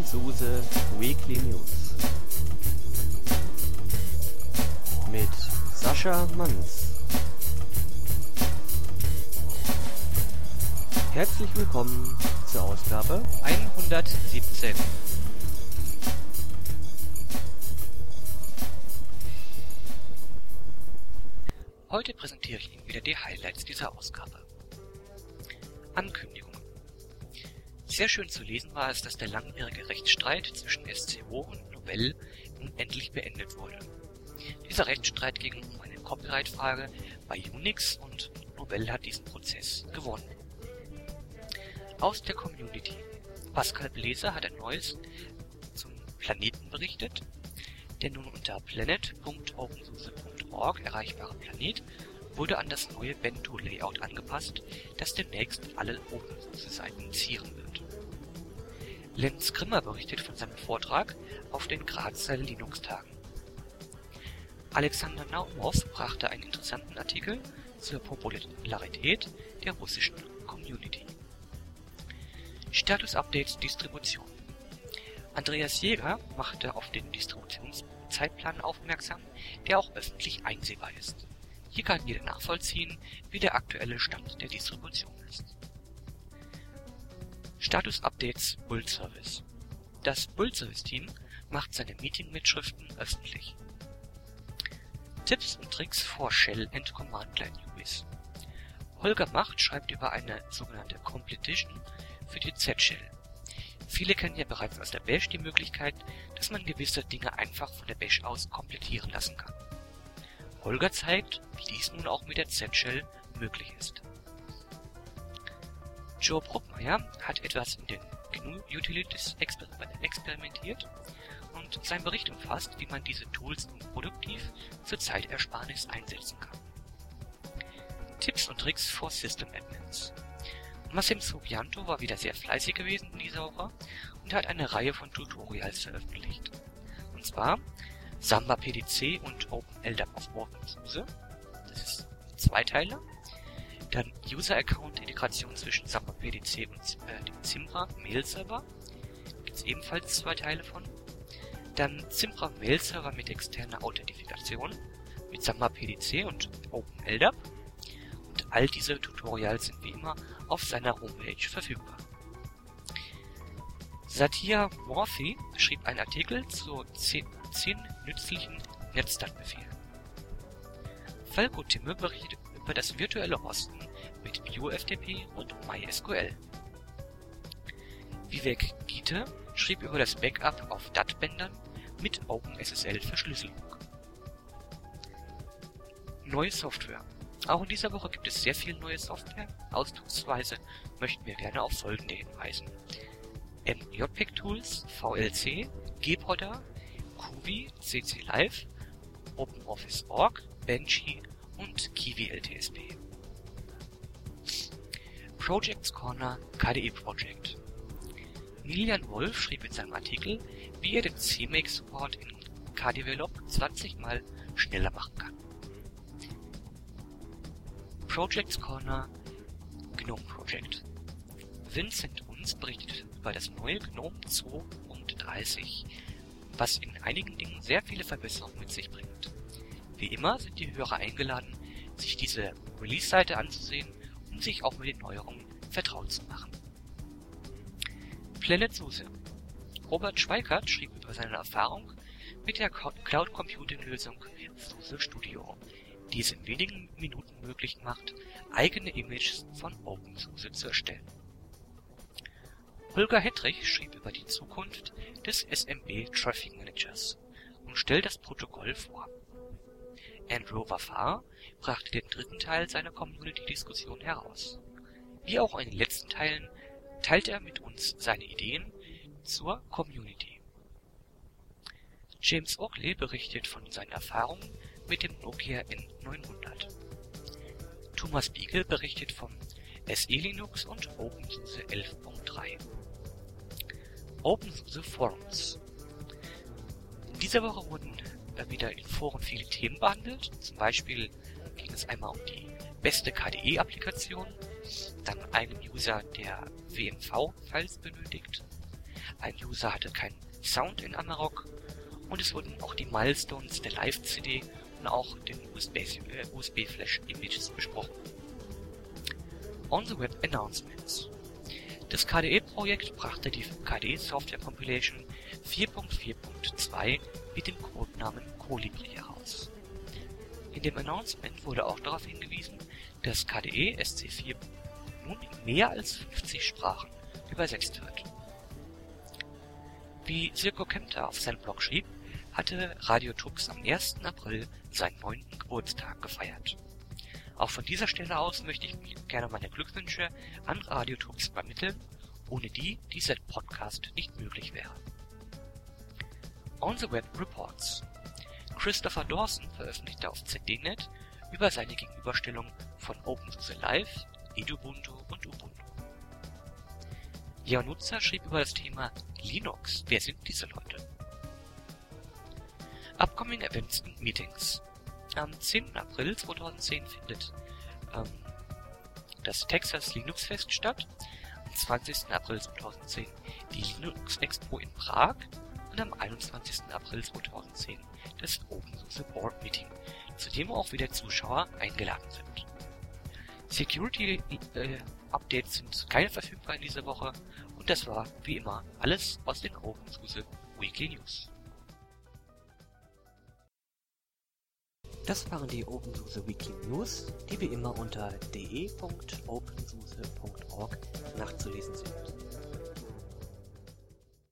OpenSUSE Weekly News mit Sascha Manns. Herzlich willkommen zur Ausgabe 117. Heute präsentiere ich Ihnen wieder die Highlights dieser Ausgabe. Ankündigungen. Sehr schön zu lesen war es, dass der langjährige Rechtsstreit zwischen SCO und Novell nun endlich beendet wurde. Dieser Rechtsstreit ging um eine Copyright-Frage bei Unix und Novell hat diesen Prozess gewonnen. Aus der Community. Pascal Bläser hat ein Neues zum Planeten berichtet. Der nun unter planet.opensuse.org erreichbare Planet wurde an das neue Bento-Layout angepasst, das demnächst alle OpenSUSE-Seiten zieren wird. Lenz Grimmer berichtet von seinem Vortrag auf den Grazer Linux-Tagen. Alexander Naumov brachte einen interessanten Artikel zur Popularität der russischen Community. Status-Updates Distribution. Andreas Jäger machte auf den Distributionszeitplan aufmerksam, der auch öffentlich einsehbar ist. Hier kann jeder nachvollziehen, wie der aktuelle Stand der Distribution ist. Status-Updates Build-Service. Das Build-Service-Team macht seine Meeting-Mitschriften öffentlich. Tipps und Tricks for Shell and Command-Line-Uis. Holger Macht schreibt über eine sogenannte Completion für die Z-Shell. Viele kennen ja bereits aus der Bash die Möglichkeit, dass man gewisse Dinge einfach von der Bash aus komplettieren lassen kann. Holger zeigt, wie dies nun auch mit der Z-Shell möglich ist. Joe Bruckmeier hat etwas in den GNU Utilities experimentiert und sein Bericht umfasst, wie man diese Tools nun produktiv zur Zeitersparnis einsetzen kann. Tipps und Tricks for System Admins. Massim Subianto war wieder sehr fleißig gewesen in dieser Woche und hat eine Reihe von Tutorials veröffentlicht. Und zwar Samba PDC und OpenLDAP auf OpenSUSE. Das ist ein Zweiteiler. Dann User-Account-Integration zwischen Samba PDC und dem Zimbra Mail-Server. Da gibt es ebenfalls 2 Teile von. Dann Zimbra Mail-Server mit externer Authentifikation mit Samba PDC und OpenLDAP. Und all diese Tutorials sind wie immer auf seiner Homepage verfügbar. Satya Morphy schrieb einen Artikel zu 10 nützlichen Netzdatbefehlen. Falco Timme berichtet über das virtuelle Hosten mit BioFTP und MySQL. Vivek Gita schrieb über das Backup auf DAT-Bändern mit OpenSSL-Verschlüsselung. Neue Software. Auch in dieser Woche gibt es sehr viel neue Software. Ausdrucksweise möchten wir gerne auf folgende hinweisen. JPEG Tools, VLC, Gpodder, Kuvi, CC Live, OpenOffice.org, Benchy und Kiwi LTSP. Projects Corner KDE Project. Milian Wolf schrieb in seinem Artikel, wie er den CMake Support in KDevelop 20 Mal schneller machen kann. Projects Corner GNOME Project. Vincent Uns berichtet über das neue GNOME 32, was in einigen Dingen sehr viele Verbesserungen mit sich bringt. Wie immer sind die Hörer eingeladen, sich diese Release-Seite anzusehen, um sich auch mit den Neuerungen vertraut zu machen. Planet SUSE. Robert Schweikart schrieb über seine Erfahrung mit der Cloud Computing Lösung SUSE Studio, die es in wenigen Minuten möglich macht, eigene Images von OpenSUSE zu erstellen. Holger Hettrich schrieb über die Zukunft des SMB Traffic Managers und stellt das Protokoll vor. Andrew Wafar brachte den 3. Teil seiner Community-Diskussion heraus. Wie auch in den letzten Teilen teilt er mit uns seine Ideen zur Community. James Oakley berichtet von seinen Erfahrungen mit dem Nokia N900. Thomas Biegel berichtet vom SE Linux und OpenSUSE 11.3. OpenSUSE Forums. In dieser Woche wurden wieder in Foren viele Themen behandelt. Zum Beispiel ging es einmal um die beste KDE-Applikation, dann einem User, der WMV-Files benötigt, ein User hatte keinen Sound in Amarok und es wurden auch die Milestones der Live-CD und auch den USB-Flash-Images besprochen. On the Web Announcements. Das KDE-Projekt brachte die KDE Software Compilation 4.4.2 mit dem Codenamen Colibri heraus. In dem Announcement wurde auch darauf hingewiesen, dass KDE SC4 nun in mehr als 50 Sprachen übersetzt wird. Wie Sirko Kempter auf seinem Blog schrieb, hatte Radio Tux am 1. April seinen 9. Geburtstag gefeiert. Auch von dieser Stelle aus möchte ich gerne meine Glückwünsche an Radio Tux übermitteln, ohne die dieser Podcast nicht möglich wäre. On the Web Reports. Christopher Dawson veröffentlichte auf ZDNet über seine Gegenüberstellung von OpenSUSE Live, Edubuntu und Ubuntu. Leon Nutzer schrieb über das Thema Linux. Wer sind diese Leute? Upcoming Events und Meetings. Am 10. April 2010 findet das Texas Linux Fest statt. Am 20. April 2010 die Linux Expo in Prag und am 21. April 2010 das OpenSUSE Board Meeting, zu dem auch wieder Zuschauer eingeladen sind. Security Updates sind keine verfügbar in dieser Woche und das war wie immer alles aus den OpenSUSE Weekly News. Das waren die OpenSUSE Weekly News, die wie immer unter de.opensuse.org nachzulesen sind.